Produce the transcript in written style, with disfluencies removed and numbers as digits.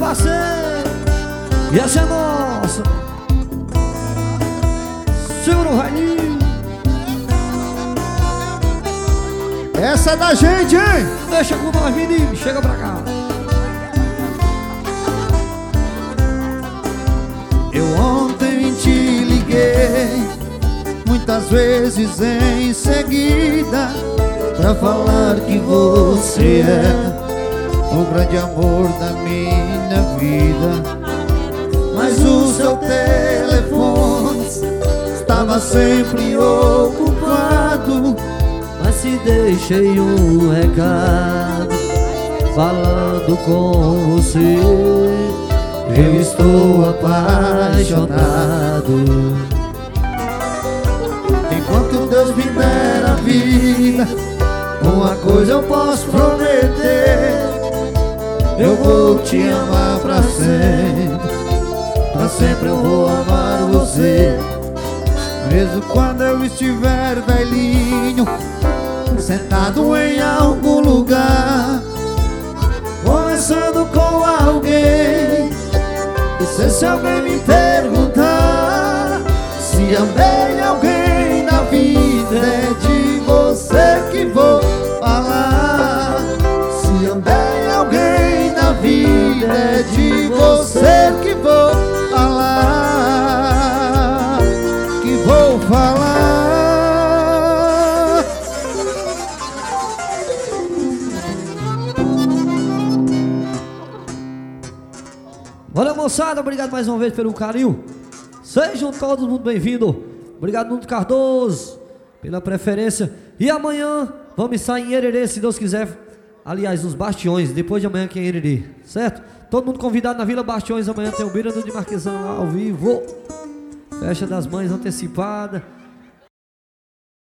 parceiro. E essa é nossa. Segura o raininho. Essa é da gente, hein? Deixa com nós, menino. Chega pra cá. Eu ontem te liguei muitas vezes em seguida pra falar que você é o grande amor da minha vida. Mas o seu telefone estava sempre ocupado. Mas se deixei um recado falando com você. Eu estou apaixonado. Enquanto Deus me der a vida, uma coisa eu posso prometer: eu vou te amar pra sempre. Pra sempre eu vou amar você. Mesmo quando eu estiver velhinho, sentado em algum lugar, conversando com alguém, e se alguém me perguntar se amei alguém na vida, é de você que vou falar. Se amei alguém na vida, é de você que vou falar. Que vou falar. Valeu, moçada, obrigado mais uma vez pelo carinho. Sejam todos muito bem-vindos. Obrigado, Nuno Cardoso, pela preferência. E amanhã vamos estar em Hererê, se Deus quiser. Aliás, nos Bastiões, depois de amanhã aqui em Hererê, certo? Todo mundo convidado na Vila Bastiões. Amanhã tem o Beira de Marquesão lá ao vivo. Festa das Mães antecipada.